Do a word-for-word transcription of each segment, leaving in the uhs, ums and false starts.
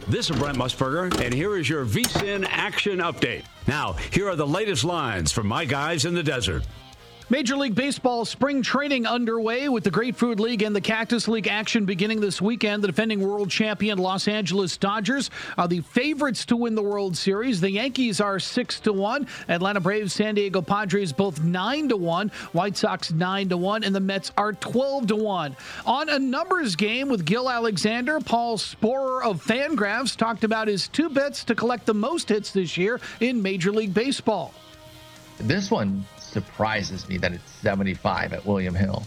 This is Brent Musburger, and here is your VSiN action update. Now, here are the latest lines from my guys in the desert. Major League Baseball spring training underway with the Grapefruit League and the Cactus League action beginning this weekend. The defending world champion Los Angeles Dodgers are the favorites to win the World Series. The Yankees are six to one. Atlanta Braves, San Diego Padres both nine to one. White Sox nine to one, and the Mets are twelve to one. On a numbers game with Gil Alexander, Paul Sporer of Fangraphs talked about his two bets to collect the most hits this year in Major League Baseball. This one surprises me that it's seventy-five at William Hill.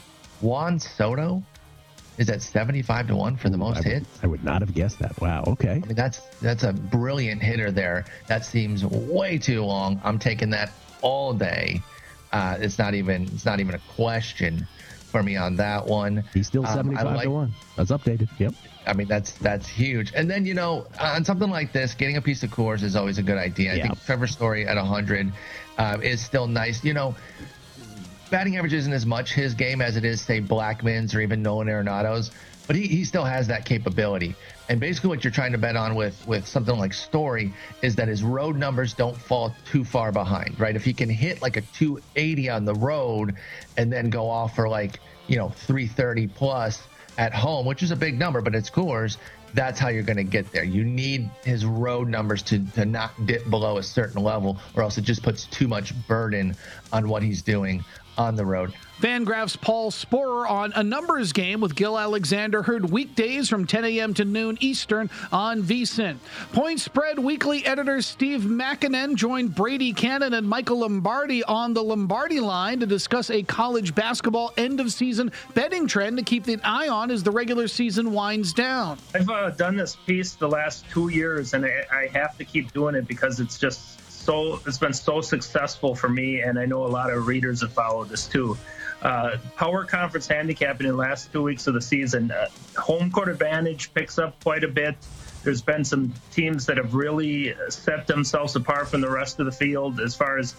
Juan Soto is at seventy-five to one for the most I would, hits. I would not have guessed that. Wow. Okay. I mean, that's that's a brilliant hitter there. That seems way too long. I'm taking that all day. Uh, it's not even it's not even a question for me on that one. He's still seventy-five um, like, to one. That's updated. Yep. I mean, that's that's huge. And then, you know, on something like this, getting a piece of Coors is always a good idea. I yeah. think Trevor Story at one hundred uh, is still nice. You know, batting average isn't as much his game as it is, say, Blackmon's or even Nolan Arenado's, but he, he still has that capability. And basically what you're trying to bet on with, with something like Story is that his road numbers don't fall too far behind, right? If he can hit like a two eighty on the road and then go off for like, you know, three thirty plus at home, which is a big number, but it's Coors, that's how you're going to get there. You need his road numbers to, to not dip below a certain level, or else it just puts too much burden on what he's doing on the road. Fangraphs' Paul Sporer on a numbers game with Gil Alexander, heard weekdays from ten a.m. to noon Eastern on VSiN. Point Spread Weekly editor Steve Makinen joined Brady Cannon and Michael Lombardi on the Lombardi line to discuss a college basketball end-of-season betting trend to keep an eye on as the regular season winds down. I've uh, done this piece the last two years, and I, I have to keep doing it because it's just so it's been so successful for me, and I know a lot of readers have followed this too. Uh, power conference handicapping in the last two weeks of the season, uh, home court advantage picks up quite a bit. There's been some teams that have really set themselves apart from the rest of the field as far as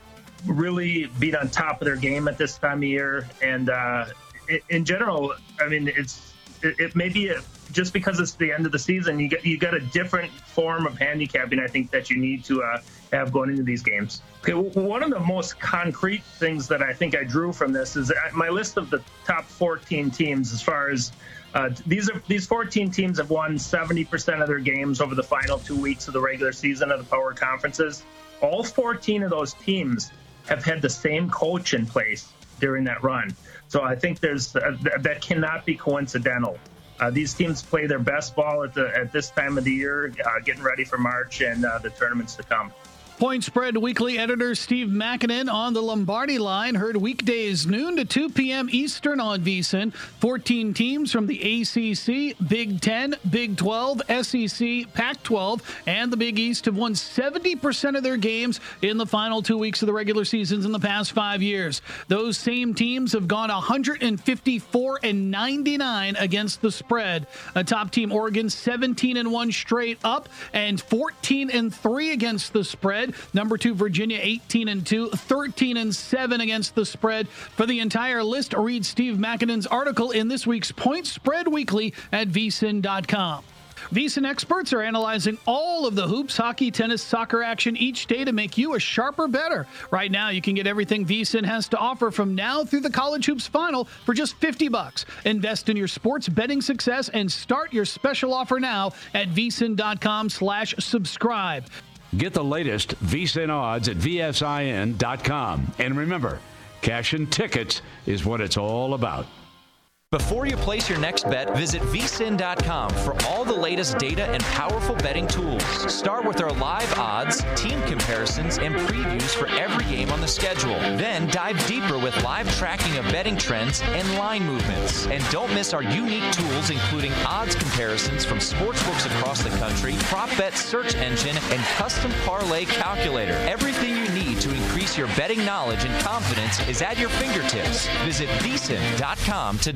really being on top of their game at this time of year. And uh, in general, I mean, it's it, it may be a, just because it's the end of the season, you get you got a different form of handicapping, I think, that you need to uh, have going into these games. Okay, one of the most concrete things that I think I drew from this is my list of the top fourteen teams. As far as uh, these are these fourteen teams have won seventy percent of their games over the final two weeks of the regular season of the power conferences. All fourteen of those teams have had the same coach in place during that run. So I think there's uh, that cannot be coincidental. Uh, these teams play their best ball at the at this time of the year, uh, getting ready for March and uh, the tournaments to come. Point Spread Weekly editor Steve Makinen on the Lombardi line, heard weekdays noon to two p.m. Eastern on VSiN. fourteen teams from the A C C, Big Ten, Big twelve, S E C, Pac twelve, and the Big East have won seventy percent of their games in the final two weeks of the regular seasons in the past five years. Those same teams have gone one fifty-four and ninety-nine against the spread. A top team, Oregon, seventeen and one straight up and fourteen and three against the spread. Number two, Virginia, eighteen and two, thirteen and seven against the spread. For the entire list, read Steve Makinen's article in this week's Point Spread Weekly at V S I N dot com. VSiN experts are analyzing all of the hoops, hockey, tennis, soccer action each day to make you a sharper bettor. Right now, you can get everything VSiN has to offer from now through the College Hoops Final for just fifty bucks. Invest in your sports betting success and start your special offer now at V S I N dot com slash subscribe. Get the latest VSiN odds at V S I N dot com. And remember, cash and tickets is what it's all about. Before you place your next bet, visit V S I N dot com for all the latest data and powerful betting tools. Start with our live odds, team comparisons, and previews for every game on the schedule. Then dive deeper with live tracking of betting trends and line movements. And don't miss our unique tools, including odds comparisons from sportsbooks across the country, prop bet search engine, and custom parlay calculator. Everything you need to increase your betting knowledge and confidence is at your fingertips. Visit V S I N dot com today.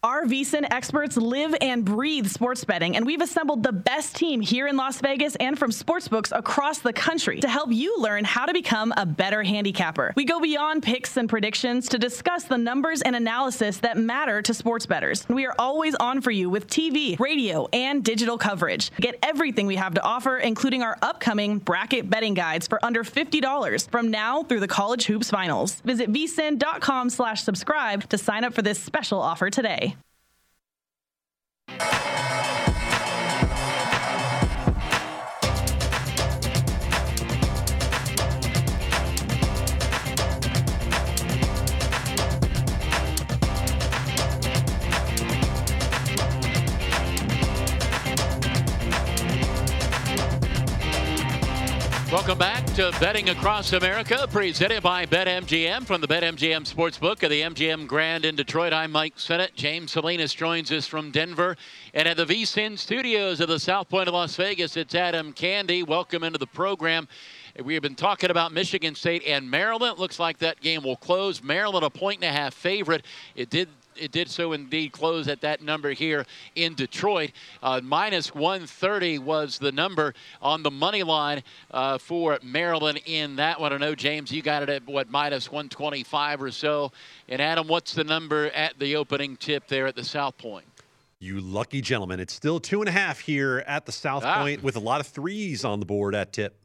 Our VSiN experts live and breathe sports betting, and we've assembled the best team here in Las Vegas and from sportsbooks across the country to help you learn how to become a better handicapper. We go beyond picks and predictions to discuss the numbers and analysis that matter to sports bettors. We are always on for you with T V, radio, and digital coverage. Get everything we have to offer, including our upcoming bracket betting guides for under fifty dollars from now through the College Hoops Finals. Visit vsin.com slash subscribe to sign up for this special offer today. Welcome back to Betting Across America, presented by BetMGM from the BetMGM Sportsbook at the M G M Grand in Detroit. I'm Mike Sennett. James Salinas joins us from Denver. And at the VSiN studios of the South Point of Las Vegas, it's Adam Candy. Welcome into the program. We have been talking about Michigan State and Maryland. It looks like that game will close. Maryland a point and a half favorite. It did It did so indeed close at that number here in Detroit. Uh, minus one thirty was the number on the money line uh, for Maryland in that one. I know, James, you got it at, what, minus one twenty-five or so. And, Adam, what's the number at the opening tip there at the South Point? You lucky gentleman. It's still two and a half here at the South ah. Point with a lot of threes on the board at tip.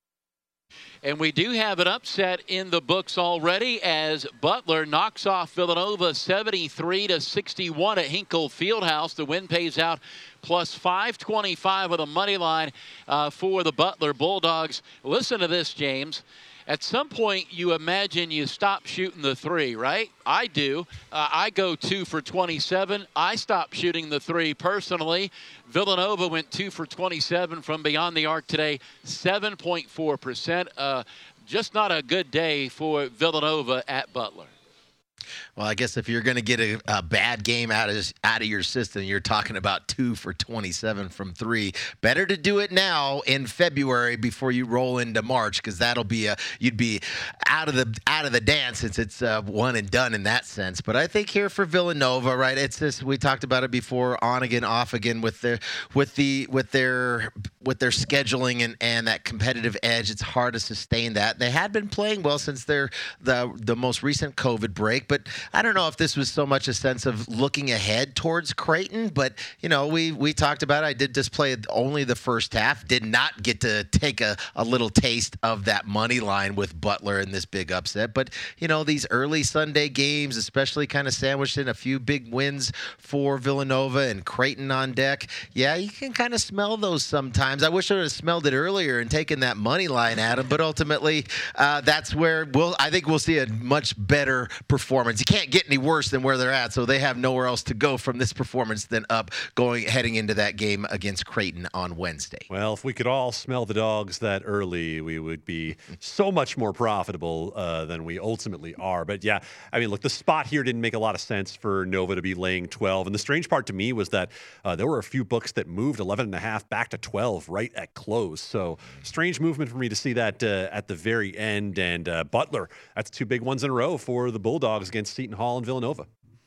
And we do have an upset in the books already as Butler knocks off Villanova seventy-three to sixty-one at Hinkle Fieldhouse. The win pays out plus five twenty-five with a money line uh, for the Butler Bulldogs. Listen to this, James. At some point, you imagine you stop shooting the three, right? I do. Uh, I go two for twenty-seven. I stopped shooting the three personally. Villanova went two for twenty-seven from beyond the arc today, seven point four percent. Uh, just not a good day for Villanova at Butler. Well, I guess if you're going to get a, a bad game out of out of your system, you're talking about two for twenty-seven from three. Better to do it now in February before you roll into March, because that'll be a you'd be out of the out of the dance since it's uh, one and done in that sense. But I think here for Villanova, right? It's this. We talked about it before, on again, off again with their with the with their with their scheduling and, and that competitive edge. It's hard to sustain that. They had been playing well since their the the most recent COVID break, but I don't know if this was so much a sense of looking ahead towards Creighton, but, you know, we we talked about it. I did just play only the first half, did not get to take a, a little taste of that money line with Butler in this big upset. But, you know, these early Sunday games, especially kind of sandwiched in a few big wins for Villanova and Creighton on deck, yeah, you can kind of smell those sometimes. I wish I would have smelled it earlier and taken that money line at them, but ultimately uh, that's where we'll, I think we'll see a much better performance. You can't get any worse than where they're at, so they have nowhere else to go from this performance than up going heading into that game against Creighton on Wednesday. Well, if we could all smell the dogs that early, we would be so much more profitable uh, than we ultimately are. But yeah, I mean, look, the spot here didn't make a lot of sense for Nova to be laying twelve. And the strange part to me was that uh, there were a few books that moved eleven and a half back to twelve right at close. So strange movement for me to see that uh, at the very end. And uh, Butler, that's two big ones in a row for the Bulldogs against Seton Hall and Villanova.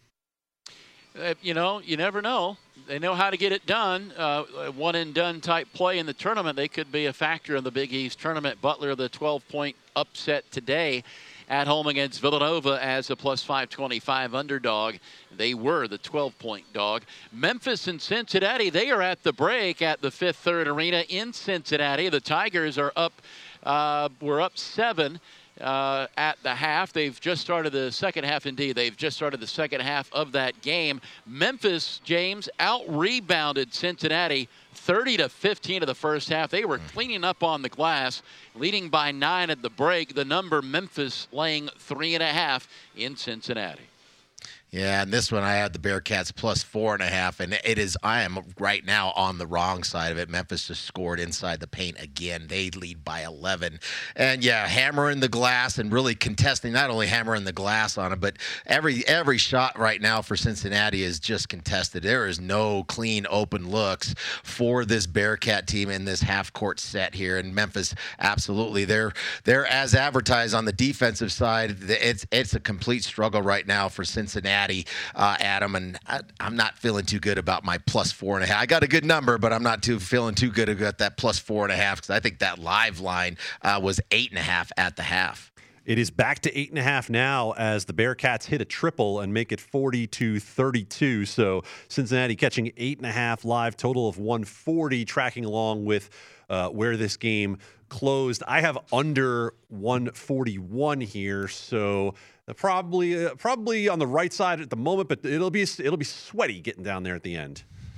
Uh, you know, you never know. They know how to get it done. Uh, one and done type play in the tournament. They could be a factor in the Big East tournament. Butler, the twelve point upset today at home against Villanova as a plus five twenty-five underdog. They were the twelve point dog. Memphis and Cincinnati, they are at the break at the Fifth Third Arena in Cincinnati. The Tigers are up, uh, we're up seven. Uh, at the half. They've just started the second half. Indeed, they've just started the second half of that game. Memphis, James, out-rebounded Cincinnati thirty to fifteen of the first half. They were cleaning up on the glass, leading by nine at the break. The number Memphis laying three and a half in Cincinnati. Yeah, and this one I had the Bearcats plus four and a half, and it is, I am right now on the wrong side of it. Memphis just scored inside the paint again. They lead by eleven. And yeah, hammering the glass and really contesting, not only hammering the glass on it, but every every shot right now for Cincinnati is just contested. There is no clean open looks for this Bearcat team in this half-court set here. And Memphis, absolutely, they're they're as advertised on the defensive side. It's it's a complete struggle right now for Cincinnati. Cincinnati, uh, Adam, and I, I'm not feeling too good about my plus four and a half. I got a good number, but I'm not too feeling too good about that plus four and a half because I think that live line uh, was eight and a half at the half. It is back to eight and a half now as the Bearcats hit a triple and make it forty to thirty-two. So Cincinnati catching eight and a half live, total of one forty, tracking along with uh, where this game closed. I have under one forty-one here, so probably uh, probably on the right side at the moment, but it'll be it'll be sweaty getting down there at the end.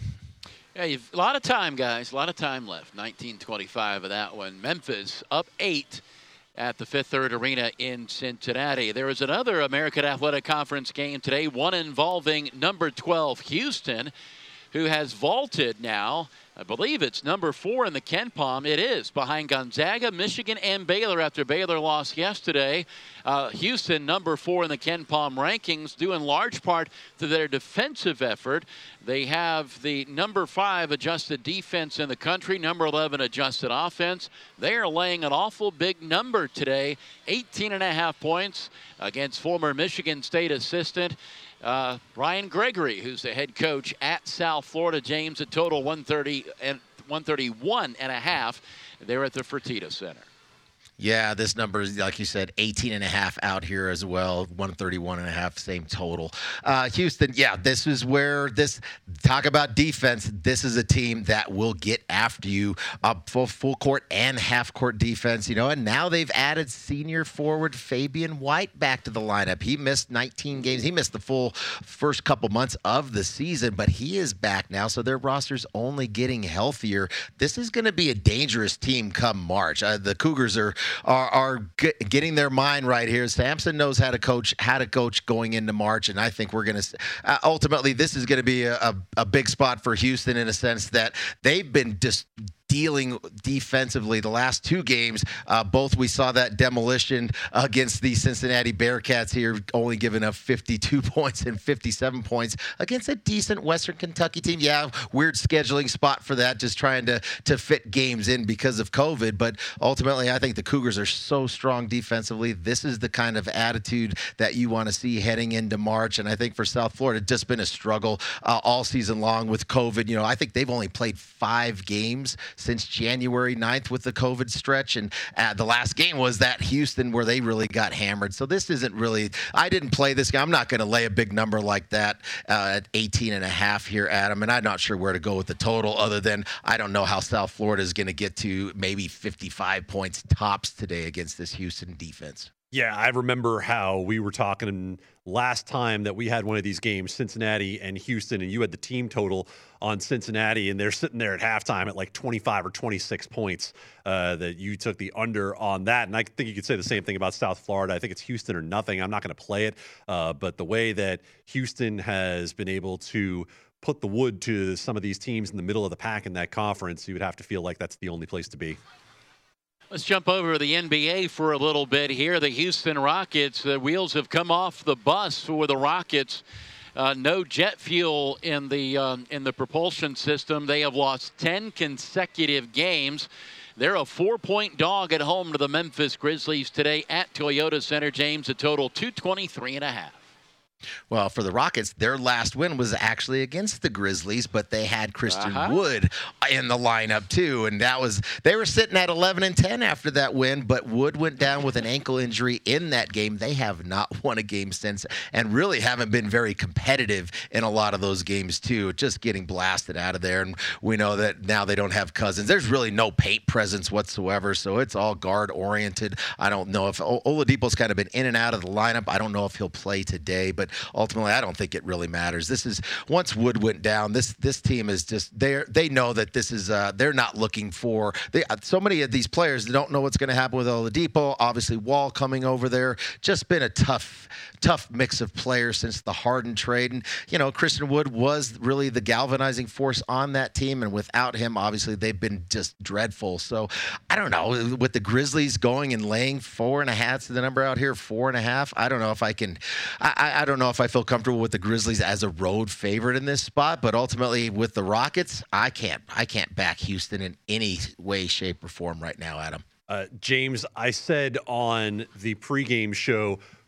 Yeah, you've, a lot of time, guys. A lot of time left. nineteen twenty-five of that one. Memphis up eight at the Fifth Third Arena in Cincinnati. There was another American Athletic Conference game today, one involving number twelve Houston, who has vaulted now. I believe it's number four in the KenPom. It is, behind Gonzaga, Michigan, and Baylor after Baylor lost yesterday. Uh, Houston, number four in the KenPom rankings, due in large part to their defensive effort. They have the number five adjusted defense in the country, number eleven adjusted offense. They are laying an awful big number today, eighteen and a half points against former Michigan State assistant Uh, Brian Gregory, who's the head coach at South Florida. James, a total one thirty and one thirty-one and a half. They're at the Fertitta Center. Yeah, this number is, like you said, eighteen and a half out here as well, one thirty-one and a half, same total. Uh, Houston, yeah, this is where this, talk about defense, this is a team that will get after you, uh, full, full court and half court defense, you know, and now they've added senior forward Fabian White back to the lineup. He missed nineteen games. He missed the full first couple months of the season, but he is back now, so their roster's only getting healthier. This is going to be a dangerous team come March. Uh, the Cougars are are, are get, getting their mind right here. Sampson knows how to coach, how to coach going into March, and I think we're going to uh, ultimately this is going to be a, a, a big spot for Houston in a sense that they've been just dealing defensively the last two games. Uh, both we saw that demolition against the Cincinnati Bearcats here, only giving up fifty-two points and fifty-seven points against a decent Western Kentucky team. Yeah, weird scheduling spot for that, just trying to to fit games in because of COVID. But ultimately, I think the Cougars are so strong defensively. This is the kind of attitude that you want to see heading into March. And I think for South Florida, it's just been a struggle uh, all season long with COVID. You know, I think they've only played five games since January ninth with the COVID stretch. And uh, the last game was that Houston where they really got hammered. So this isn't really, I didn't play this game. I'm not going to lay a big number like that uh, at eighteen and a half here, Adam. And I'm not sure where to go with the total other than I don't know how South Florida is going to get to maybe fifty-five points tops today against this Houston defense. Yeah, I remember how we were talking last time that we had one of these games, Cincinnati and Houston, and you had the team total on Cincinnati, and they're sitting there at halftime at like twenty-five or twenty-six points uh, that you took the under on that. And I think you could say the same thing about South Florida. I think it's Houston or nothing. I'm not going to play it, uh, but the way that Houston has been able to put the wood to some of these teams in the middle of the pack in that conference, you would have to feel like that's the only place to be. Let's jump over to the N B A for a little bit here. The Houston Rockets, the wheels have come off the bus for the Rockets. Uh, no jet fuel in the um, in the propulsion system. They have lost ten consecutive games. They're a four-point dog at home to the Memphis Grizzlies today at Toyota Center. James, a total two twenty-three and a half. Well, for the Rockets, their last win was actually against the Grizzlies, but they had Christian uh-huh. Wood in the lineup too, and that was they were sitting at eleven and ten after that win. But Wood went down with an ankle injury in that game. They have not won a game since, and really haven't been very competitive in a lot of those games too. Just getting blasted out of there, and we know that now they don't have Cousins. There's really no paint presence whatsoever, so it's all guard oriented. I don't know if Oladipo's kind of been in and out of the lineup. I don't know if he'll play today, but ultimately, I don't think it really matters. This is once Wood went down. This this team is just they they know that this is uh, they're not looking for. They, so many of these players don't know what's going to happen with Oladipo. Obviously, Wall coming over there. Just been a tough tough mix of players since the Harden trade. And you know, Christian Wood was really the galvanizing force on that team, and without him, obviously, they've been just dreadful. So I don't know, with the Grizzlies going and laying four and a half to the number out here, four and a half. I don't know if I can. I, I don't know if I feel comfortable with the Grizzlies as a road favorite in this spot, but ultimately with the Rockets, I can't I can't back Houston in any way, shape, or form right now, Adam. Uh, James, I said on the pregame show,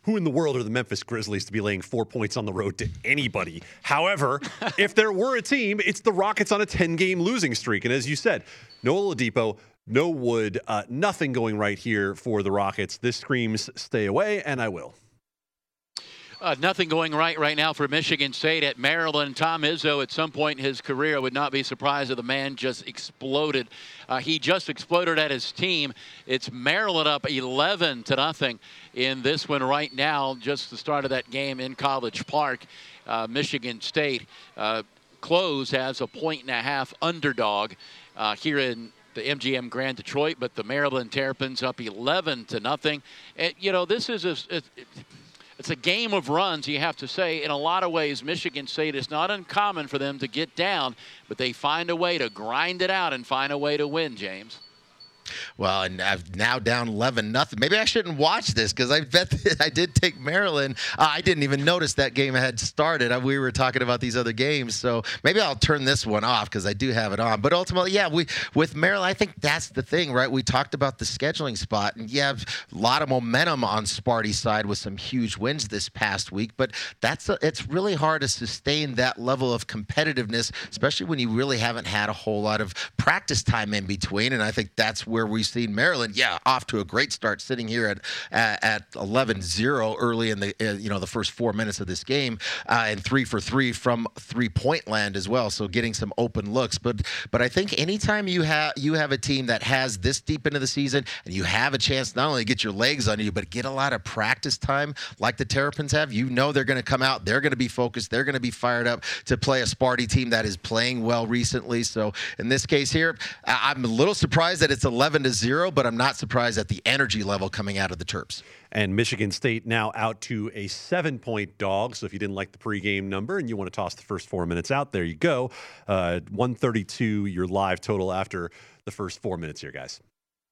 who in the world are the Memphis Grizzlies to be laying four points on the road to anybody? However, if there were a team, it's the Rockets on a ten-game losing streak. And as you said, no Oladipo, no Wood, uh, nothing going right here for the Rockets. This screams stay away, and I will. Uh, nothing going right right now for Michigan State at Maryland. Tom Izzo, at some point in his career, I would not be surprised if the man just exploded. Uh, he just exploded at his team. It's Maryland up eleven to nothing in this one right now. Just the start of that game in College Park. Uh, Michigan State uh, closed as a point and a half underdog uh, here in the M G M Grand Detroit, but the Maryland Terrapins up eleven to nothing. And, you know, this is a. It, it, It's a game of runs, you have to say. In a lot of ways, Michigan State, is not uncommon for them to get down, but they find a way to grind it out and find a way to win, James. Well, and I've now down eleven nothing. Maybe I shouldn't watch this because I bet I did take Maryland. Uh, I didn't even notice that game had started. We were talking about these other games, so maybe I'll turn this one off because I do have it on. But ultimately, yeah, we with Maryland, I think that's the thing, right? We talked about the scheduling spot, and you have a lot of momentum on Sparty's side with some huge wins this past week. But that's a, it's really hard to sustain that level of competitiveness, especially when you really haven't had a whole lot of practice time in between. And I think that's where we've seen Maryland, yeah, off to a great start, sitting here at at, at eleven zero early in the uh, you know the first four minutes of this game, uh, and three for three from three-point land as well. So getting some open looks, but but I think anytime you have you have a team that has this deep into the season and you have a chance not only to get your legs under you, but get a lot of practice time like the Terrapins have, you know they're going to come out, they're going to be focused, they're going to be fired up to play a Sparty team that is playing well recently. So in this case here, I'm a little surprised that it's eleven to zero, but I'm not surprised at the energy level coming out of the Terps. And Michigan State now out to a seven-point dog. So if you didn't like the pregame number and you want to toss the first four minutes out, there you go. Uh, one thirty-two, your live total after the first four minutes here, guys.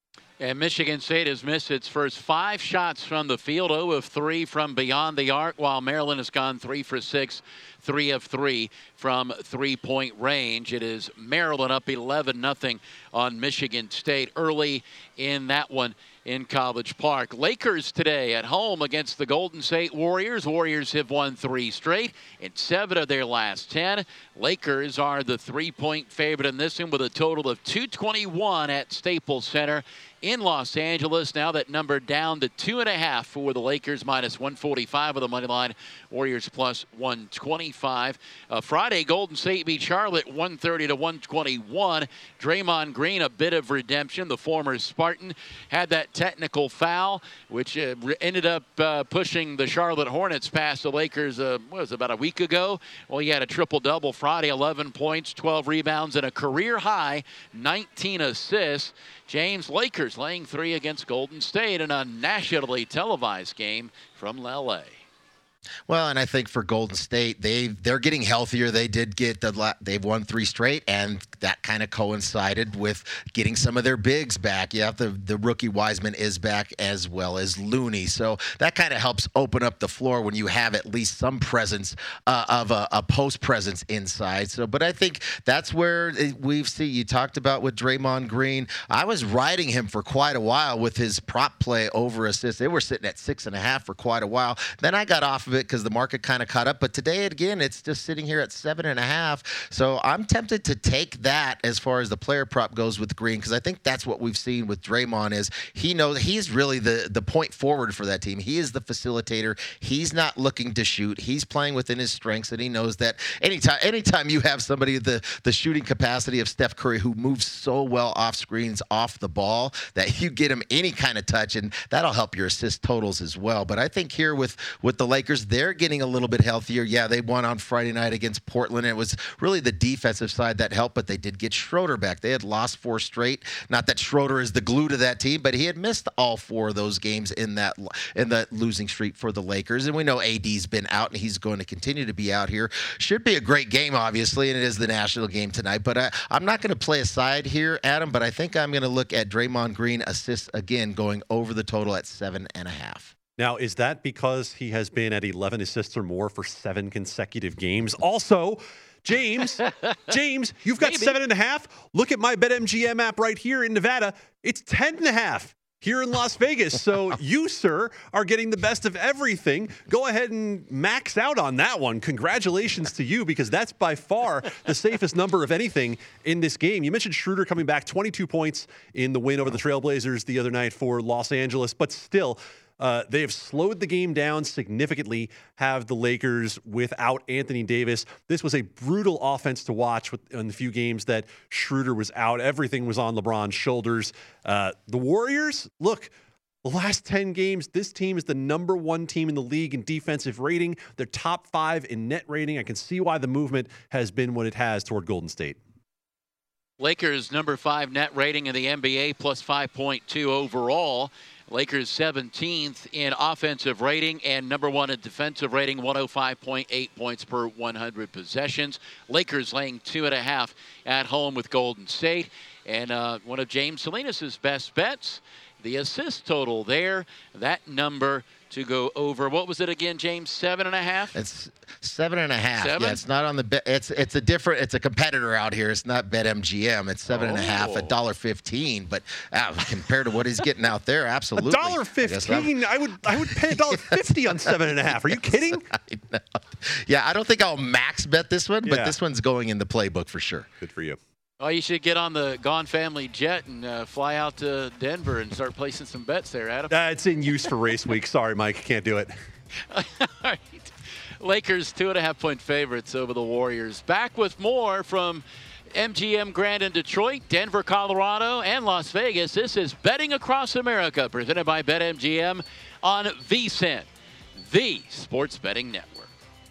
And Michigan State has missed its first five shots from the field, zero of three from beyond the arc, while Maryland has gone three for six, three of three from three-point range. It is Maryland up eleven nothing on Michigan State early in that one in College Park. Lakers today at home against the Golden State Warriors. Warriors have won three straight in seven of their last ten. Lakers are the three-point favorite in this one with a total of two twenty-one at Staples Center in Los Angeles. Now that number down to two and a half for the Lakers, minus one forty-five of the money line. Warriors plus one twenty-five. Uh, Friday, Golden State beat Charlotte one thirty to one twenty-one. Draymond Green, a bit of redemption. The former Spartan had that technical foul, which uh, ended up uh, pushing the Charlotte Hornets past the Lakers, uh, what was it, about a week ago? Well, he had a triple-double Friday, eleven points, twelve rebounds, and a career-high nineteen assists. James, Lakers laying three against Golden State in a nationally televised game from L A. Well, and I think for Golden State, they they're getting healthier. They did get the they've won three straight, and that kind of coincided with getting some of their bigs back. Yeah, the the rookie Wiseman is back as well as Looney, so that kind of helps open up the floor when you have at least some presence uh, of a, a post presence inside. So, but I think that's where we've seen. You talked about with Draymond Green. I was riding him for quite a while with his prop play over assists. They were sitting at six and a half for quite a while. Then I got off of it because the market kind of caught up. But today, again, it's just sitting here at seven and a half. So I'm tempted to take that as far as the player prop goes with Green, because I think that's what we've seen with Draymond is he knows he's really the, the point forward for that team. He is the facilitator. He's not looking to shoot. He's playing within his strengths, and he knows that anytime anytime you have somebody the the shooting capacity of Steph Curry, who moves so well off screens, off the ball, that you get him any kind of touch, and that'll help your assist totals as well. But I think here with with the Lakers, they're getting a little bit healthier. Yeah, they won on Friday night against Portland. It was really the defensive side that helped, but they did get Schroeder back. They had lost four straight. Not that Schroeder is the glue to that team, but he had missed all four of those games in that in that losing streak for the Lakers. And we know A D's been out, and he's going to continue to be out here. Should be a great game, obviously, and it is the national game tonight. But I, I'm not going to play a side here, Adam, but I think I'm going to look at Draymond Green assists again, going over the total at seven and a half. Now, is that because he has been at eleven assists or more for seven consecutive games? Also, James, James, you've got Maybe. seven and a half. Look at my BetMGM app right here in Nevada. It's ten and a half. here in Las Vegas. So you, sir, are getting the best of everything. Go ahead and max out on that one. Congratulations to you, because that's by far the safest number of anything in this game. You mentioned Schroeder coming back, twenty-two points in the win over the Trailblazers the other night for Los Angeles, but still, Uh, they have slowed the game down significantly, have the Lakers without Anthony Davis. This was a brutal offense to watch with, in the few games that Schroeder was out. Everything was on LeBron's shoulders. Uh, the Warriors, look, the last ten games, this team is the number one team in the league in defensive rating. They're top five in net rating. I can see why the movement has been what it has toward Golden State. Lakers number five net rating in the N B A, plus five point two overall. Lakers seventeenth in offensive rating and number one in defensive rating, one oh five point eight points per one hundred possessions. Lakers laying two and a half at home with Golden State. And uh, one of James Salinas' best bets, the assist total there, that number to go over. What was it again, James? Seven and a half? It's seven and a half. Seven? Yeah, it's not on the bet. It's it's a different. It's a competitor out here. It's not BetMGM. It's seven oh. and a half, a dollar fifteen. But uh, compared to what he's getting out there, absolutely. A dollar fifteen. I would I would pay a dollar fifty on seven and a half. Are you kidding? I know. Yeah, I don't think I'll max bet this one, but Yeah. this one's going in the playbook for sure. Good for you. Oh, you should get on the Gone Family jet and uh, fly out to Denver and start placing some bets there, Adam. Uh, it's in use for race week. Sorry, Mike. Can't do it. All right. Lakers two and a half point favorites over the Warriors. Back with more from M G M Grand in Detroit, Denver, Colorado, and Las Vegas. This is Betting Across America, presented by BetMGM on VSiN, the sports betting network.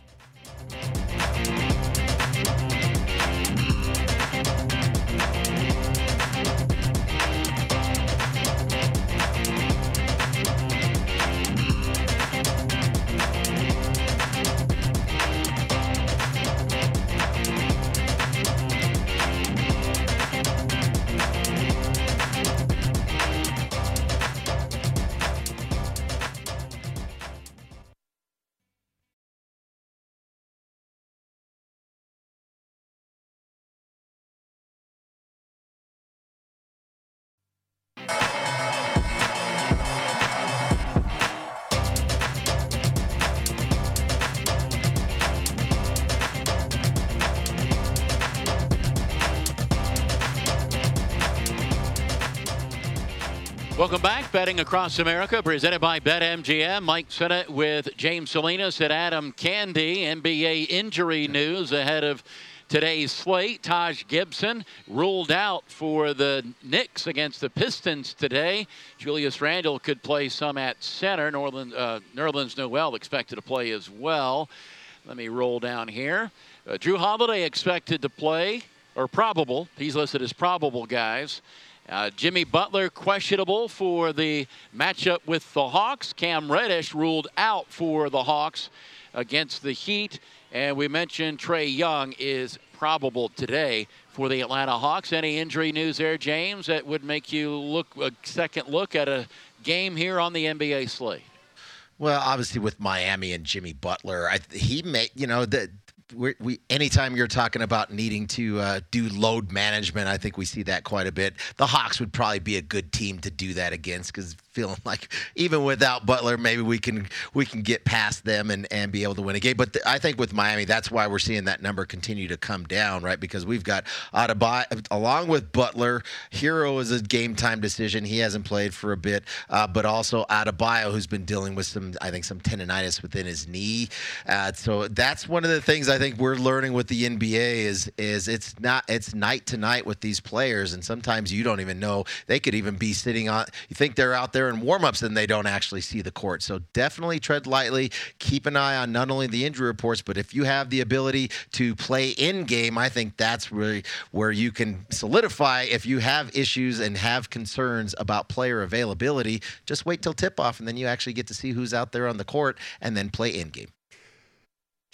Welcome back. Betting Across America, presented by BetMGM. Mike Sennett with James Salinas and Adam Candy. N B A injury news ahead of today's slate. Taj Gibson ruled out for the Knicks against the Pistons today. Julius Randle could play some at center. Norland, uh, Nerlens Noel expected to play as well. Let me roll down here. Uh, Drew Holiday expected to play, or probable. He's listed as probable, guys. Uh, Jimmy Butler questionable for the matchup with the Hawks. Cam Reddish ruled out for the Hawks against the Heat. And we mentioned Trae Young is probable today for the Atlanta Hawks. Any injury news there, James, that would make you look a second look at a game here on the N B A slate? Well, obviously with Miami and Jimmy Butler, I, he may, you know, the. We, we anytime you're talking about needing to uh, do load management, I think we see that quite a bit. The Hawks would probably be a good team to do that against, because feeling like even without Butler, maybe we can we can get past them and, and be able to win a game. But th- I think with Miami, that's why we're seeing that number continue to come down, right? Because we've got Adebayo along with Butler. Hero is a game time decision. He hasn't played for a bit, uh, but also Adebayo, who's been dealing with some, I think, some tendonitis within his knee. Uh, so that's one of the things I think we're learning with the N B A is is it's not it's night to night with these players, and sometimes you don't even know. They could even be sitting on. You think they're out there in warm-ups and they don't actually see the court. So definitely tread lightly. Keep an eye on not only the injury reports, but if you have the ability to play in game, I think that's really where you can solidify. If you have issues and have concerns about player availability, just wait till tip-off, and then you actually get to see who's out there on the court and then play in game.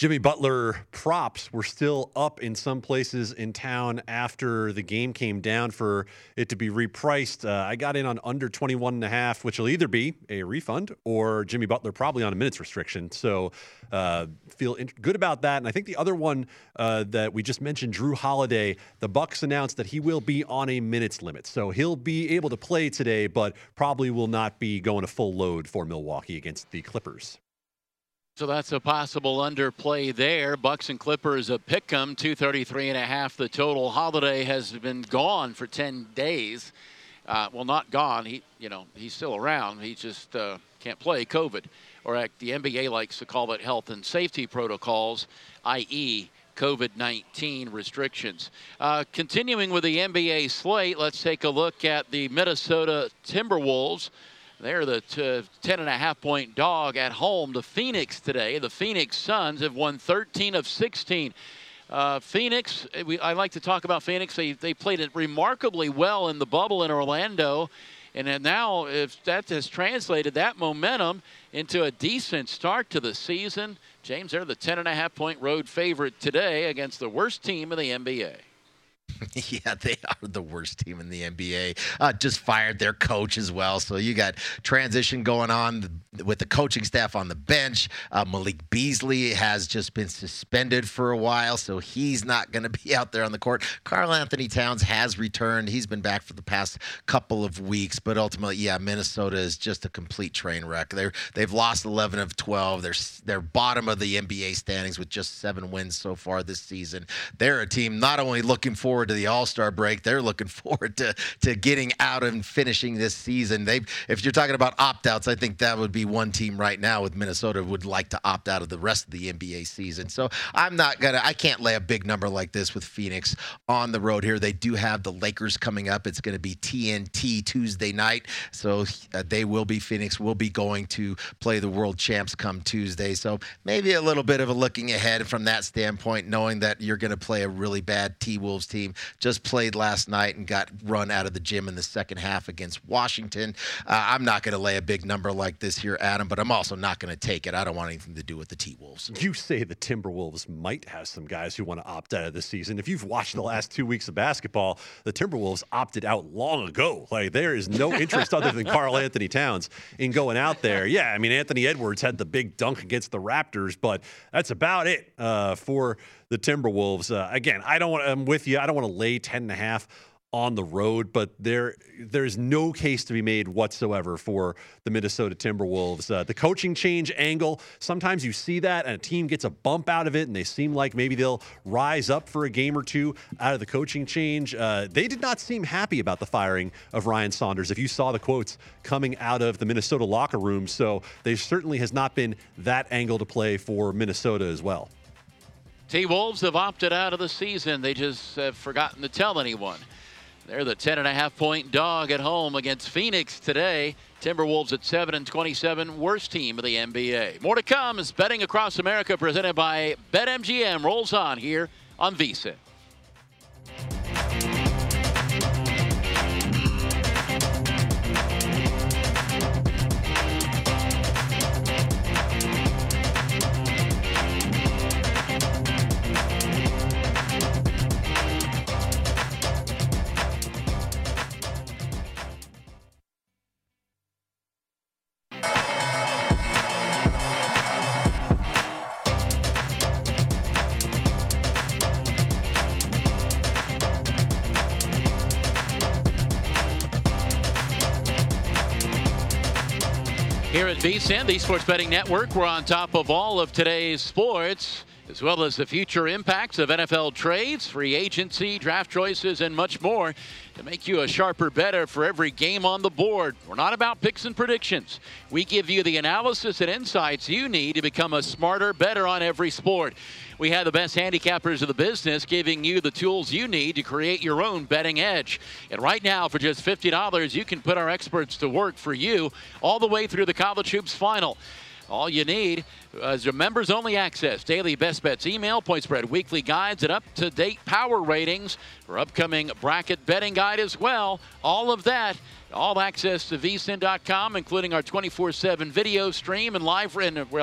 Jimmy Butler props were still up in some places in town after the game came down for it to be repriced. Uh, I got in on under twenty-one and a half, which will either be a refund or Jimmy Butler probably on a minutes restriction. So uh, feel in- good about that. And I think the other one uh, that we just mentioned, Drew Holiday, the Bucks announced that he will be on a minutes limit. So he'll be able to play today, but probably will not be going to full load for Milwaukee against the Clippers. So that's a possible underplay there. Bucks and Clippers a pick 'em, two thirty-three and a half the total. Holiday has been gone for ten days. Uh, well, not gone. He, you know, he's still around. He just uh, can't play COVID, or uh, the N B A likes to call it health and safety protocols, that is COVID nineteen restrictions. Uh, continuing with the N B A slate, let's take a look at the Minnesota Timberwolves. They're the t- ten and a half point dog at home to Phoenix today. The Phoenix Suns have won thirteen of sixteen. Uh, Phoenix, we, I like to talk about Phoenix. They, they played it remarkably well in the bubble in Orlando. And then now, if that has translated that momentum into a decent start to the season, James, they're the ten and a half point road favorite today against the worst team in the N B A. Yeah, they are the worst team in the N B A. Uh, just fired their coach as well. So you got transition going on with the coaching staff on the bench. Uh, Malik Beasley has just been suspended for a while, so he's not going to be out there on the court. Karl Anthony Towns has returned. He's been back for the past couple of weeks, but ultimately, yeah, Minnesota is just a complete train wreck. They're, they've lost eleven of twelve. They're, they're bottom of the N B A standings with just seven wins so far this season. They're a team not only looking forward to the All-Star break, they're looking forward to to getting out and finishing this season. They, if you're talking about opt-outs, I think that would be one team right now with Minnesota would like to opt out of the rest of the N B A season. So I'm not gonna, I can't lay a big number like this with Phoenix on the road here. They do have the Lakers coming up. It's going to be T N T Tuesday night, so uh, they will be Phoenix will be going to play the world champs come Tuesday. So maybe a little bit of a looking ahead from that standpoint, knowing that you're going to play a really bad T-Wolves team. Just played last night and got run out of the gym in the second half against Washington. Uh, I'm not going to lay a big number like this here, Adam, but I'm also not going to take it. I don't want anything to do with the T-Wolves. You say the Timberwolves might have some guys who want to opt out of this season. If you've watched the last two weeks of basketball, the Timberwolves opted out long ago. Like, there is no interest other than Karl Anthony Towns in going out there. Yeah, I mean, Anthony Edwards had the big dunk against the Raptors, but that's about it uh, for the Timberwolves. Uh, again, I don't want. I'm with you. I don't want to lay ten and a half on the road, but there there's no case to be made whatsoever for the Minnesota Timberwolves. Uh, the coaching change angle, sometimes you see that and a team gets a bump out of it and they seem like maybe they'll rise up for a game or two out of the coaching change. Uh, they did not seem happy about the firing of Ryan Saunders, if you saw the quotes coming out of the Minnesota locker room. So there certainly has not been that angle to play for Minnesota as well. T-Wolves have opted out of the season. They just have forgotten to tell anyone. They're the ten and a half point dog at home against Phoenix today. Timberwolves at seven and twenty-seven, worst team of the N B A. More to come as Betting Across America presented by BetMGM rolls on here on VSiN. Here at VSiN, the Sports Betting Network, we're on top of all of today's sports, as well as the future impacts of N F L trades, free agency, draft choices, and much more to make you a sharper bettor for every game on the board. We're not about picks and predictions. We give you the analysis and insights you need to become a smarter bettor on every sport. We have the best handicappers of the business giving you the tools you need to create your own betting edge. And right now, for just fifty dollars, you can put our experts to work for you all the way through the College Hoops Final. All you need is your members-only access, daily best bets email, point spread weekly guides, and up-to-date power ratings for upcoming bracket betting guide as well. All of that, all access to V S I N dot com, including our twenty-four seven video stream and live, and, well,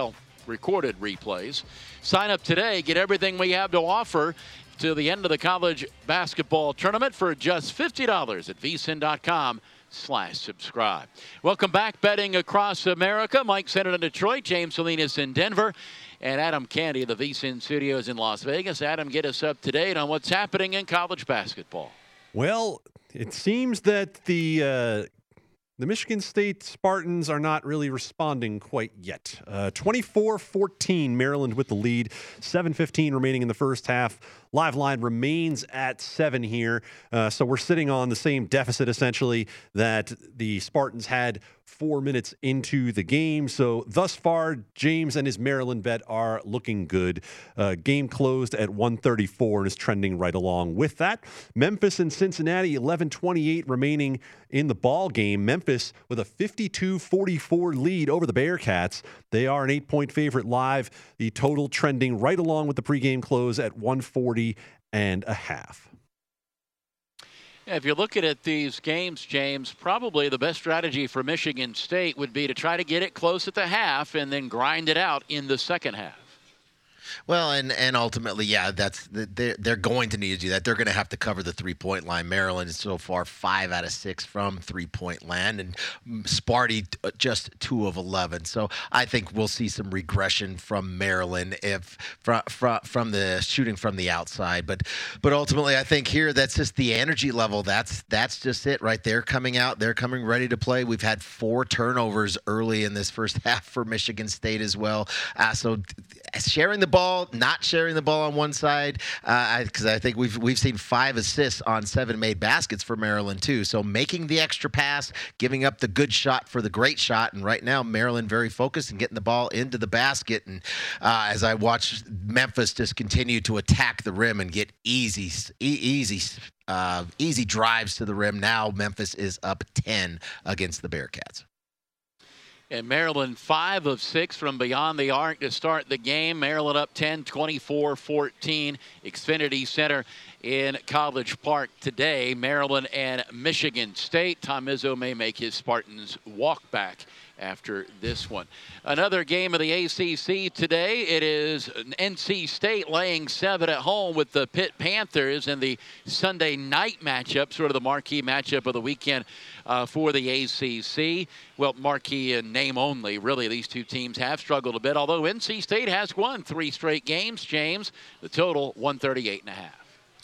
recorded replays. Sign up today. Get everything we have to offer to the end of the college basketball tournament for just fifty dollars at vsin.com slash subscribe. Welcome back, betting across America. Mike Sennett in Detroit, James Salinas in Denver, and Adam Candy of the VSiN studios in Las Vegas. Adam, get us up to date on what's happening in college basketball. Well, it seems that the uh, the Michigan State Spartans are not really responding quite yet. Uh, twenty-four fourteen, Maryland with the lead. seven fifteen remaining in the first half. Live line remains at seven here. Uh, so we're sitting on the same deficit, essentially, that the Spartans had four minutes into the game. So thus far, James and his Maryland bet are looking good. Uh, game closed at one thirty-four and is trending right along with that. Memphis and Cincinnati, eleven twenty-eight remaining in the ball game. Memphis with a fifty-two forty-four lead over the Bearcats. They are an eight-point favorite live. The total trending right along with the pregame close at one forty and a half. Yeah, if you're looking at these games, James, probably the best strategy for Michigan State would be to try to get it close at the half and then grind it out in the second half. Well, and, and ultimately, yeah, that's they're, they're going to need to do that. They're going to have to cover the three-point line. Maryland is so far five out of six from three-point land, and Sparty just two of eleven. So I think we'll see some regression from Maryland if from, from, from the shooting from the outside. But but ultimately, I think here that's just the energy level. That's that's just it right there. Coming out, they're coming ready to play. We've had four turnovers early in this first half for Michigan State as well. Uh, so sharing the ball. Not sharing the ball on one side, because uh, I, I think we've we've seen five assists on seven made baskets for Maryland too. So making the extra pass, giving up the good shot for the great shot, and right now Maryland very focused and getting the ball into the basket. And uh, as I watch Memphis just continue to attack the rim and get easy, e- easy, uh, easy drives to the rim. Now Memphis is up ten against the Bearcats. And Maryland five of six from beyond the arc to start the game. Maryland up ten, twenty-four fourteen. Xfinity Center in College Park today. Maryland and Michigan State. Tom Izzo may make his Spartans walk back after this one. Another game of the A C C today. It is N C State laying seven at home with the Pitt Panthers in the Sunday night matchup, sort of the marquee matchup of the weekend uh, for the A C C. Well, marquee in name only. Really, these two teams have struggled a bit, although N C State has won three straight games, James. The total, one thirty-eight and a half.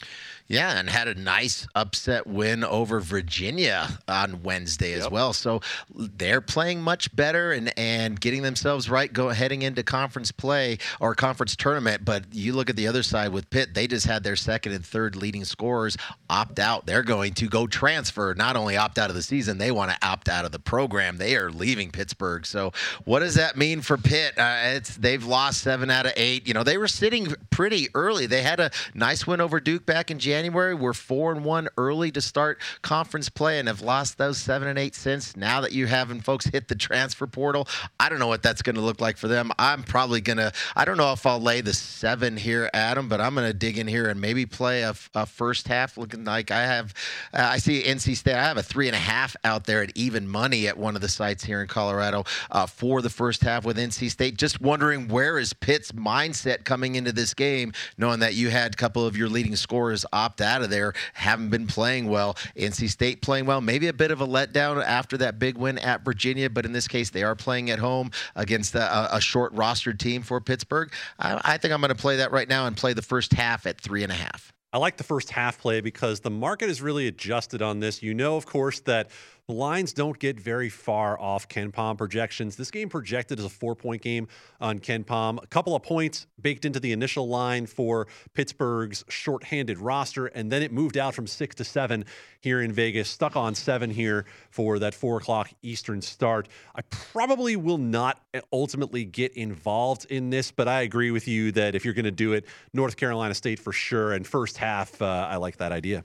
Yeah, and had a nice upset win over Virginia on Wednesday as yep. well. So they're playing much better and, and getting themselves right go heading into conference play or conference tournament. But you look at the other side with Pitt, they just had their second and third leading scorers opt out. They're going to go transfer, not only opt out of the season, they want to opt out of the program. They are leaving Pittsburgh. So what does that mean for Pitt? Uh, it's they've lost seven out of eight. You know, they were sitting pretty early. They had a nice win over Duke back in January. January. We're four and one early to start conference play and have lost those seven and eight since. Now that you having folks hit the transfer portal, I don't know what that's going to look like for them. I'm probably going to, I don't know if I'll lay the seven here, Adam, but I'm going to dig in here and maybe play a, a first half looking like I have, uh, I see N C State. I have a three and a half out there at even money at one of the sites here in Colorado uh, for the first half with N C State. Just wondering where is Pitt's mindset coming into this game, knowing that you had a couple of your leading scorers opt out of there, haven't been playing well. N C State playing well, maybe a bit of a letdown after that big win at Virginia, but in this case, they are playing at home against a, a short rostered team for Pittsburgh. I, I think I'm going to play that right now and play the first half at three and a half. I like the first half play because the market is really adjusted on this. You know, of course, that the lines don't get very far off KenPom projections. This game projected as a four-point game on KenPom. A couple of points baked into the initial line for Pittsburgh's shorthanded roster, and then it moved out from six to seven here in Vegas. Stuck on seven here for that four o'clock Eastern start. I probably will not ultimately get involved in this, but I agree with you that if you're going to do it, North Carolina State for sure. And first half, uh, I like that idea.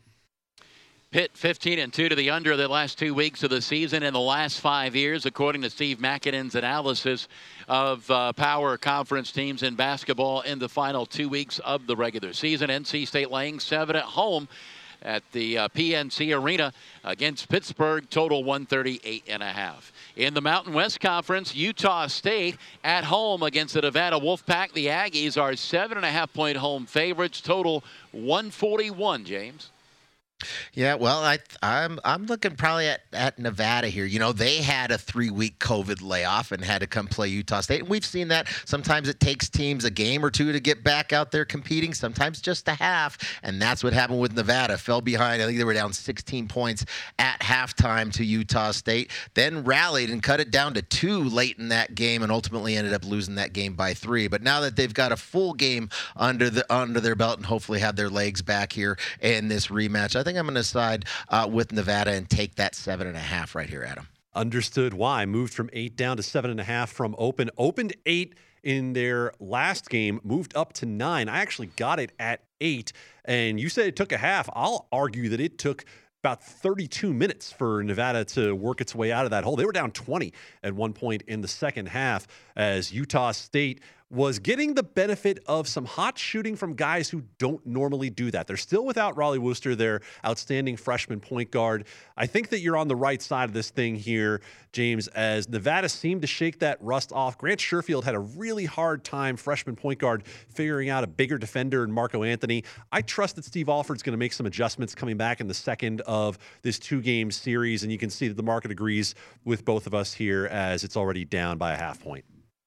Pitt fifteen and two to the under the last two weeks of the season in the last five years, according to Steve Makinen's analysis of uh, power conference teams in basketball in the final two weeks of the regular season. N C State laying seven at home. at the uh, P N C Arena against Pittsburgh, total one thirty-eight and a half. In the Mountain West Conference, Utah State at home against the Nevada Wolfpack. The Aggies are seven and a half point home favorites, total one forty-one, James. Yeah, well, I, I'm I'm looking probably at, at Nevada here. You know, they had a three-week COVID layoff and had to come play Utah State. And we've seen that. Sometimes it takes teams a game or two to get back out there competing, sometimes just a half. And that's what happened with Nevada. Fell behind. I think they were down sixteen points at halftime to Utah State. Then rallied and cut it down to two late in that game and ultimately ended up losing that game by three. But now that they've got a full game under the under their belt and hopefully have their legs back here in this rematch, I think I'm going to side uh, with Nevada and take that seven and a half right here, Adam. Understood why. Moved from eight down to seven and a half from open. Opened eight in their last game, moved up to nine. I actually got it at eight, and you said it took a half. I'll argue that it took about thirty-two minutes for Nevada to work its way out of that hole. They were down twenty at one point in the second half as Utah State was getting the benefit of some hot shooting from guys who don't normally do that. They're still without Raleigh Worcester, their outstanding freshman point guard. I think that you're on the right side of this thing here, James, as Nevada seemed to shake that rust off. Grant Sherfield had a really hard time, freshman point guard, figuring out a bigger defender in Marco Anthony. I trust that Steve Alford's going to make some adjustments coming back in the second of this two-game series, and you can see that the market agrees with both of us here as it's already down by a half point.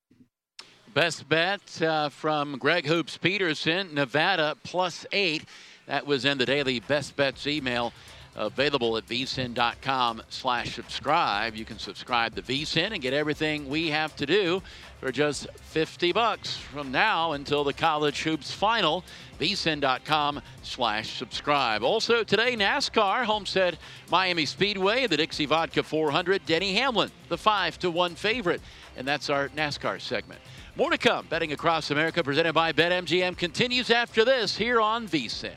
Best bet uh, from Greg Hoops Peterson, Nevada plus eight. That was in the daily best bets email, available at vsin.com slash subscribe. You can subscribe to V S I N and get everything we have to do for just fifty bucks from now until the college hoops final. vsin.com slash subscribe. Also today, NASCAR, Homestead Miami Speedway, the Dixie Vodka four hundred, Denny Hamlin, the five to one favorite. And that's our NASCAR segment. More to come. Betting Across America presented by BetMGM continues after this here on V S I N.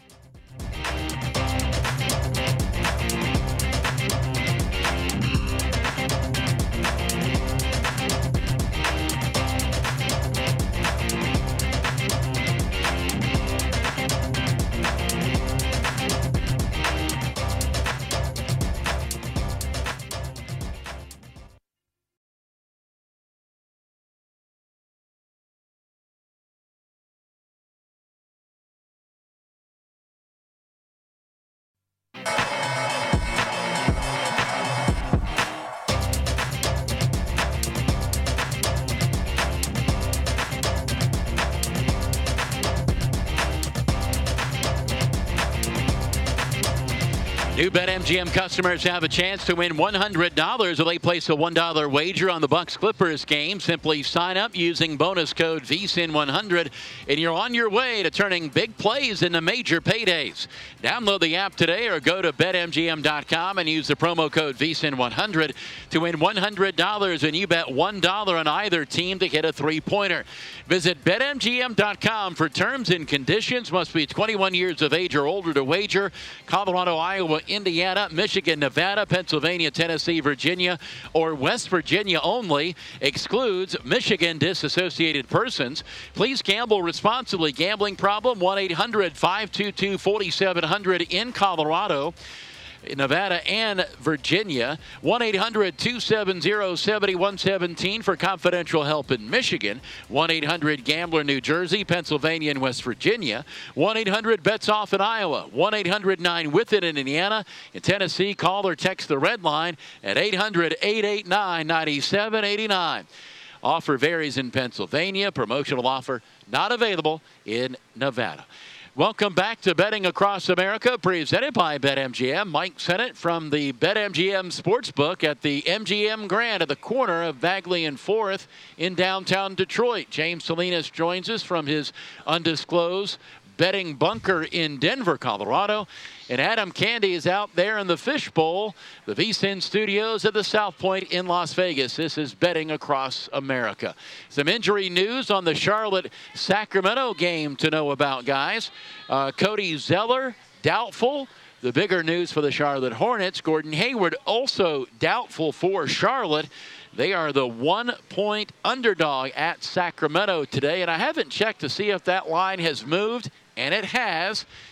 New BetMGM customers have a chance to win one hundred dollars if they place a one dollar wager on the Bucks Clippers game. Simply sign up using bonus code V S I N one hundred, and you're on your way to turning big plays into major paydays. Download the app today or go to bet M G M dot com and use the promo code V S I N one hundred to win one hundred dollars, and you bet one dollar on either team to hit a three-pointer. Visit bet M G M dot com for terms and conditions. Must be twenty-one years of age or older to wager. Colorado, Iowa, Indiana, Michigan, Nevada, Pennsylvania, Tennessee, Virginia, or West Virginia only. Excludes Michigan disassociated persons. Please gamble responsibly. Gambling problem, one eight hundred five two two four seven zero zero in Colorado, Nevada, and Virginia. one eight hundred two seven zero seven one one seven for confidential help in Michigan. one eight hundred gambler New Jersey, Pennsylvania, and West Virginia. one eight hundred bets off in Iowa. one eight hundred nine with it in Indiana. In Tennessee, call or text the red line at eight hundred eight eight nine nine seven eight nine. Offer varies in Pennsylvania. Promotional offer not available in Nevada. Welcome back to Betting Across America, presented by BetMGM. Mike Sennett from the BetMGM Sportsbook at the M G M Grand at the corner of Bagley and fourth in downtown Detroit. James Salinas joins us from his undisclosed betting bunker in Denver, Colorado. And Adam Candy is out there in the fishbowl, the V S I N studios at the South Point in Las Vegas. This is Betting Across America. Some injury news on the Charlotte-Sacramento game to know about, guys. Uh, Cody Zeller, doubtful. The bigger news for the Charlotte Hornets, Gordon Hayward also doubtful for Charlotte. They are the one-point underdog at Sacramento today, and I haven't checked to see if that line has moved, and it has.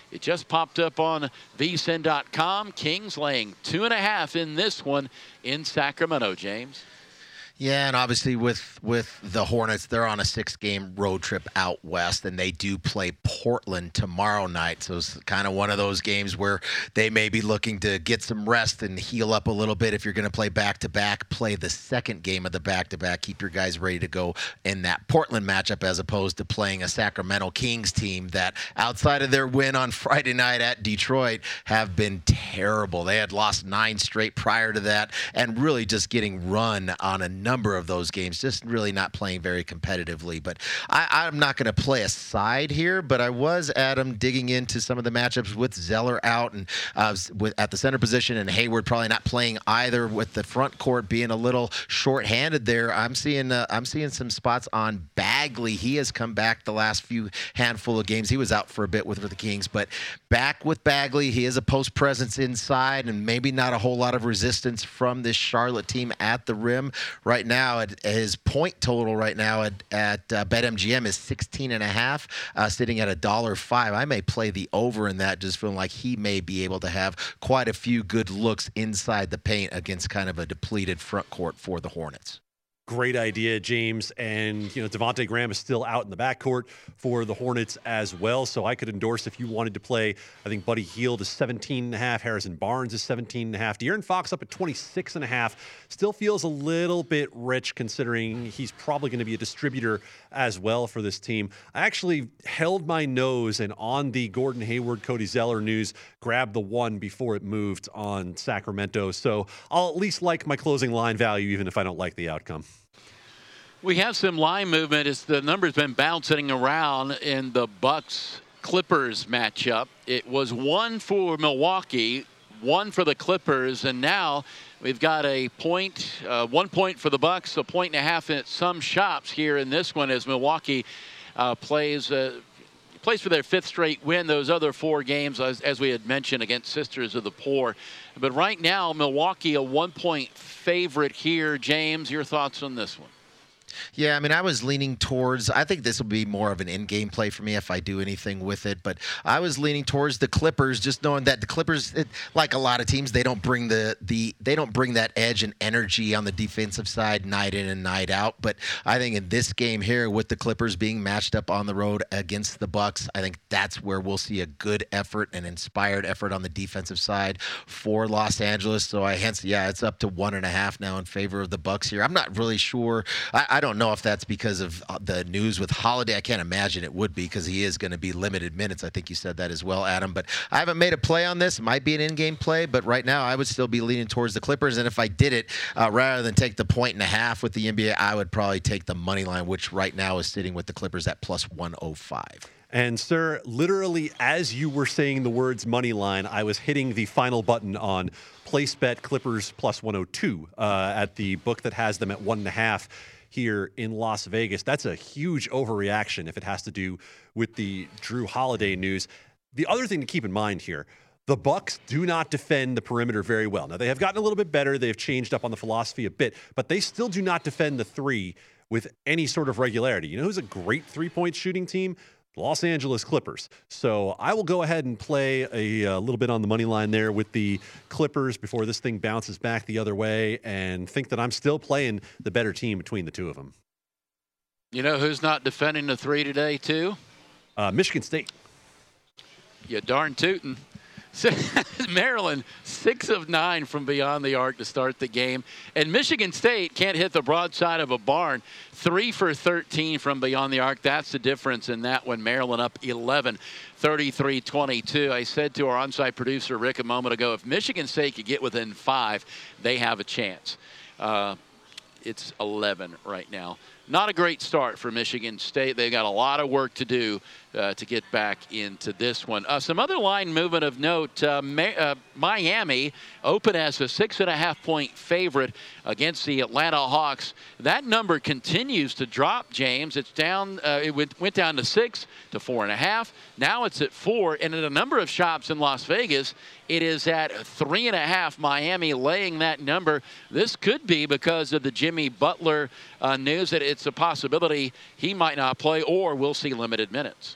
It just popped up on V S I N dot com. Kings laying two and a half in this one in Sacramento, James. Yeah, and obviously with with the Hornets, they're on a six-game road trip out west, and they do play Portland tomorrow night. So it's kind of one of those games where they may be looking to get some rest and heal up a little bit. If you're going to play back-to-back, play the second game of the back-to-back. Keep your guys ready to go in that Portland matchup as opposed to playing a Sacramento Kings team that, outside of their win on Friday night at Detroit, have been terrible. They had lost nine straight prior to that and really just getting run on a number of those games, just really not playing very competitively. But I, I'm not going to play a side here, but I was, Adam, digging into some of the matchups with Zeller out and uh, with at the center position, and Hayward probably not playing either, with the front court being a little short-handed there. I'm seeing uh, I'm seeing some spots on Bagley. He has come back the last few handful of games. He was out for a bit with, with the Kings, but back with Bagley. He is a post presence inside, and maybe not a whole lot of resistance from this Charlotte team at the rim. Right now, at, his point total right now at, at uh, BetMGM is sixteen and a half, uh, sitting at a dollar five. I may play the over in that, just feeling like he may be able to have quite a few good looks inside the paint against kind of a depleted front court for the Hornets. Great idea, James. And, you know, Devontae Graham is still out in the backcourt for the Hornets as well. So I could endorse, if you wanted to play, I think Buddy Hield is seventeen and a half. Harrison Barnes is seventeen and a half. De'Aaron Fox up at twenty-six and a half. Still feels a little bit rich considering he's probably going to be a distributor as well for this team. I actually held my nose and on the Gordon Hayward, Cody Zeller news, grabbed the one before it moved on Sacramento. So I'll at least like my closing line value, even if I don't like the outcome. We have some line movement as the number's been bouncing around in the Bucks Clippers matchup. It was one for Milwaukee, one for the Clippers, and now we've got a point, uh, one point for the Bucks, a point and a half at some shops here in this one as Milwaukee uh, plays uh, plays for their fifth straight win. Those other four games, as, as we had mentioned, against Sisters of the Poor. But right now, Milwaukee a one-point favorite here. James, your thoughts on this one? Yeah, I mean, I was leaning towards, I think this will be more of an in-game play for me if I do anything with it, but I was leaning towards the Clippers, just knowing that the Clippers, it, like a lot of teams, they don't bring the, the they don't bring that edge and energy on the defensive side night in and night out. But I think in this game here, with the Clippers being matched up on the road against the Bucks, I think that's where we'll see a good effort, an inspired effort on the defensive side for Los Angeles. So I hence, yeah, it's up to one and a half now in favor of the Bucks here. I'm not really sure. I, I don't I don't know if that's because of the news with Holiday. I can't imagine it would be, because he is going to be limited minutes. I think you said that as well, Adam. But I haven't made a play on this. It might be an in-game play, but right now I would still be leaning towards the Clippers. And if I did it, uh, rather than take the point and a half with the N B A, I would probably take the money line, which right now is sitting with the Clippers at plus one oh five. And, sir, literally as you were saying the words money line, I was hitting the final button on PlaceBet Clippers plus one oh two uh, at the book that has them at one and a half here in Las Vegas. That's a huge overreaction if it has to do with the Drew Holiday news. The other thing to keep in mind here, the Bucks do not defend the perimeter very well. Now, they have gotten a little bit better. They've changed up on the philosophy a bit, but they still do not defend the three with any sort of regularity. You know who's a great three-point shooting team? Los Angeles Clippers. So I will go ahead and play a, a little bit on the money line there with the Clippers before this thing bounces back the other way, and think that I'm still playing the better team between the two of them. You know who's not defending the three today, too? Uh, Michigan State. You darn tootin'. Maryland, six of nine from beyond the arc to start the game. And Michigan State can't hit the broadside of a barn. Three for thirteen from beyond the arc. That's the difference in that one. Maryland up eleven, thirty-three twenty-two. I said to our on-site producer, Rick, a moment ago, if Michigan State could get within five, they have a chance. Uh, it's eleven right now. Not a great start for Michigan State. They've got a lot of work to do uh, to get back into this one. Uh, some other line movement of note, uh, uh, Miami open as a six and a half point favorite against the Atlanta Hawks. That number continues to drop, James. It's down, uh, it went, went down to six to four and a half. Now it's at four, and at a number of shops in Las Vegas, it is at three and a half. Miami laying that number. This could be because of the Jimmy Butler uh, news that it's a possibility he might not play, or we'll see limited minutes.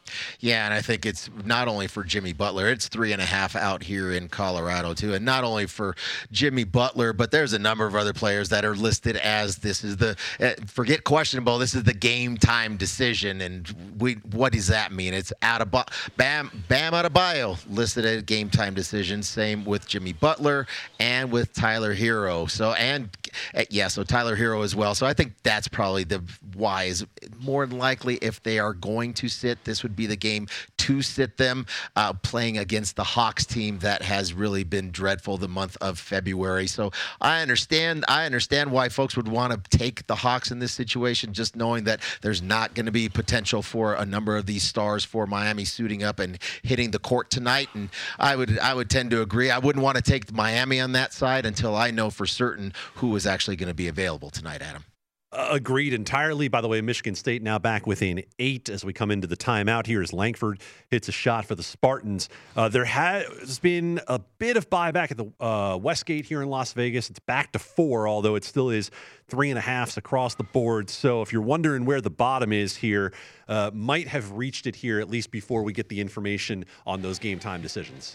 Yeah, and I think it's not only for Jimmy Butler, it's three and a half out here in Colorado, too. And not only for Jimmy Butler, but there's a number of other players that are listed as this is the, uh, forget questionable, this is the game time decision. And we, what does that mean? It's out of Bam, Bam Adebayo listed as game time decision. Same with Jimmy Butler and with Tyler Hero. So, and uh, yeah, so Tyler Hero as well. So I think that's probably the why is more than likely if they are going to sit, this would be the game to sit them, uh, playing against the Hawks team that has really been dreadful the month of February. So I understand I understand why folks would want to take the Hawks in this situation, just knowing that there's not going to be potential for a number of these stars for Miami suiting up and hitting the court tonight. And I would I would tend to agree. I wouldn't want to take Miami on that side until I know for certain who is actually going to be available tonight, Adam. Uh, agreed entirely. By the way, Michigan State now back within eight as we come into the timeout here as Langford hits a shot for the Spartans. Uh, there has been a bit of buyback at the uh, Westgate here in Las Vegas. It's back to four, although it still is three and a halves across the board. So if you're wondering where the bottom is here, uh, might have reached it here at least before we get the information on those game time decisions.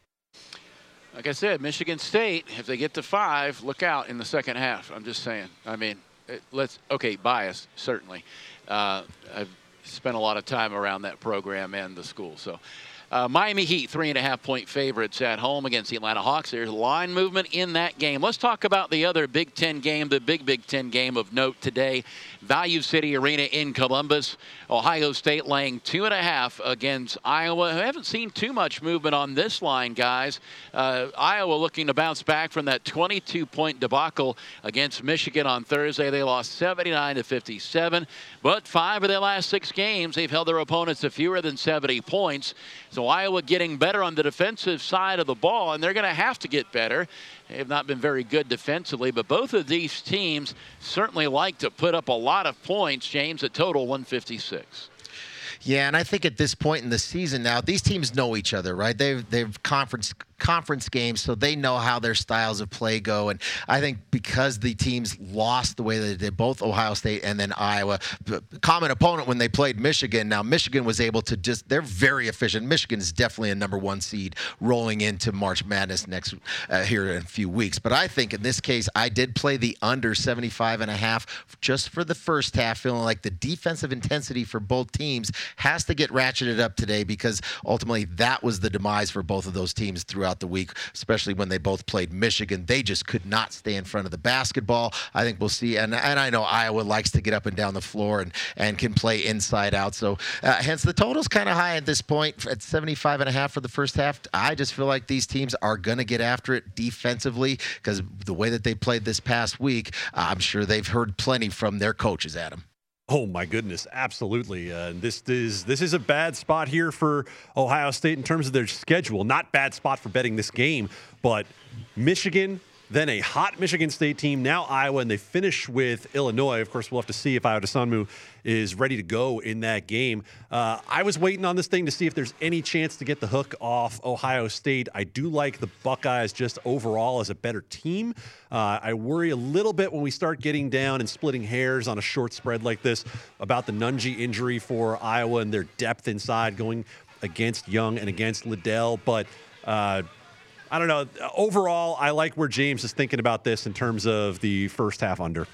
Like I said, Michigan State, if they get to five, look out in the second half. I'm just saying. I mean, it, let's okay, bias certainly. Uh, I've spent a lot of time around that program and the school. So, uh, Miami Heat, three and a half point favorites at home against the Atlanta Hawks. There's line movement in that game. Let's talk about the other Big Ten game, the big Big Ten game of note today. Value City Arena in Columbus. Ohio State laying two and a half against Iowa. I haven't seen too much movement on this line, guys. Uh, Iowa looking to bounce back from that twenty-two point debacle against Michigan on Thursday. They lost seventy-nine to fifty-seven, but five of their last six games, they've held their opponents to fewer than seventy points. So Iowa getting better on the defensive side of the ball, and they're going to have to get better. They have not been very good defensively, but both of these teams certainly like to put up a lot of points, James, at total one fifty-six. Yeah, and I think at this point in the season now, these teams know each other, right? They've they've conference conference games, so they know how their styles of play go. And I think because the teams lost the way that they did, both Ohio State and then Iowa, common opponent when they played Michigan. Now Michigan was able to just, they're very efficient. Michigan is definitely a number one seed rolling into March Madness next uh, here in a few weeks. But I think in this case, I did play the under seventy-five and a half just for the first half, feeling like the defensive intensity for both teams has to get ratcheted up today, because ultimately that was the demise for both of those teams throughout the week, especially when they both played Michigan. They just could not stay in front of the basketball. I think we'll see, and, and I know Iowa likes to get up and down the floor and, and can play inside out. So uh, hence the total's kind of high at this point at seventy-five and a half for the first half. I just feel like these teams are going to get after it defensively, because the way that they played this past week, uh, I'm sure they've heard plenty from their coaches, Adam. Oh my goodness, absolutely. Uh, this is this is a bad spot here for Ohio State in terms of their schedule. Not bad spot for betting this game, but Michigan, then a hot Michigan State team, now Iowa, and they finish with Illinois. Of course, we'll have to see if Ayo Dosunmu is ready to go in that game. Uh, I was waiting on this thing to see if there's any chance to get the hook off Ohio State. I do like the Buckeyes just overall as a better team. Uh, I worry a little bit when we start getting down and splitting hairs on a short spread like this about the Nunji injury for Iowa and their depth inside going against Young and against Liddell. But uh, I don't know. Overall, I like where James is thinking about this in terms of the first half under.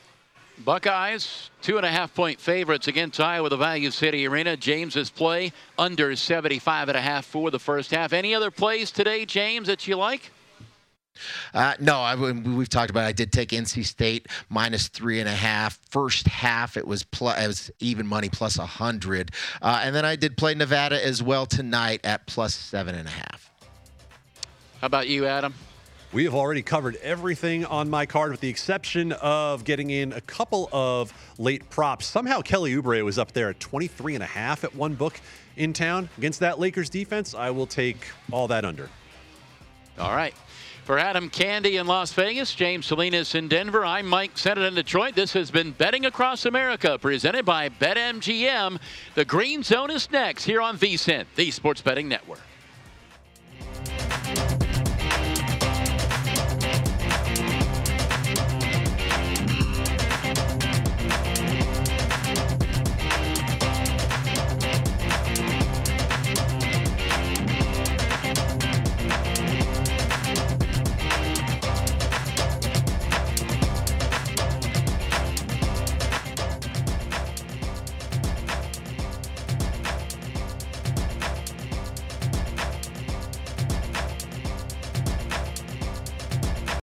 Buckeyes, two and a half point favorites against Iowa, the Value City Arena. James's play under seventy-five and a half for the first half. Any other plays today, James, that you like? Uh, no, I, we've talked about it. I did take N C State minus three and a half. First half, it was plus, it was even money plus a hundred, uh, and then I did play Nevada as well tonight at plus seven and a half. How about you, Adam? We have already covered everything on my card with the exception of getting in a couple of late props. Somehow Kelly Oubre was up there at twenty-three and a half at one book in town against that Lakers defense. I will take all that under. All right. For Adam Candy in Las Vegas, James Salinas in Denver, I'm Mike Sennett in Detroit. This has been Betting Across America, presented by BetMGM. The Green Zone is next here on V S I N, the Sports Betting Network.